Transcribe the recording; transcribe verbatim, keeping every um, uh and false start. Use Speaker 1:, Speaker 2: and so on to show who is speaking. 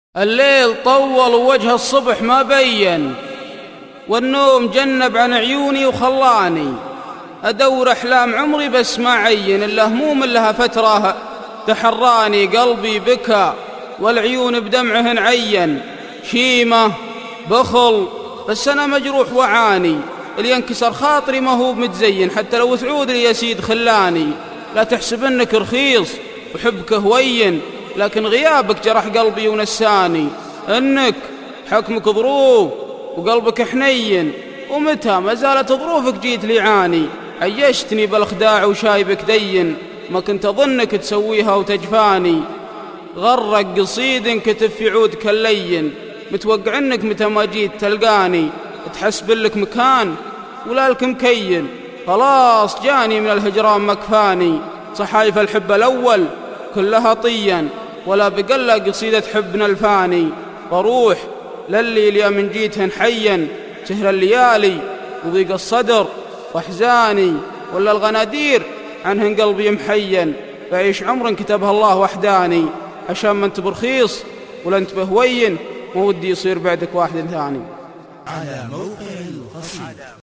Speaker 1: الليل طول ووجه الصبح ما بين، والنوم جنب عن عيوني وخلاني أدور أحلام عمري بس ما عين. الهموم لها فترة تحراني، قلبي بكى والعيون بدمعهن عين. شيمة بخل بس أنا مجروح وعاني، اللي ينكسر خاطري ما هو متزين، حتى لو تعود لي يا سيد خلاني. لا تحسب انك رخيص وحبك هوين، لكن غيابك جرح قلبي ونساني. انك حكمك ظروف وقلبك حنين، ومتى ما زالت ظروفك جيت لي عاني. عيشتني بالخداع وشايبك دين، ما كنت اظنك تسويها وتجفاني. غرق قصيد كتب في عودك اللين، متوقع انك متى ما جيت تلقاني. تحسب لك مكان ولا لك مكين، خلاص جاني من الهجران مكفاني. صحايف الحب الأول كلها طيا، ولا بقلا قصيدة حبنا الفاني. بروح للي لي من جيتهن حيا، سهر الليالي وضيق الصدر واحزاني، ولا الغنادير عنهن قلبي محين. بعيش عمر كتبها الله وحداني، عشان ما انت برخيص ولا انت بهوين، ما ودي يصير بعدك واحد ثاني.
Speaker 2: على موقع القصيدة.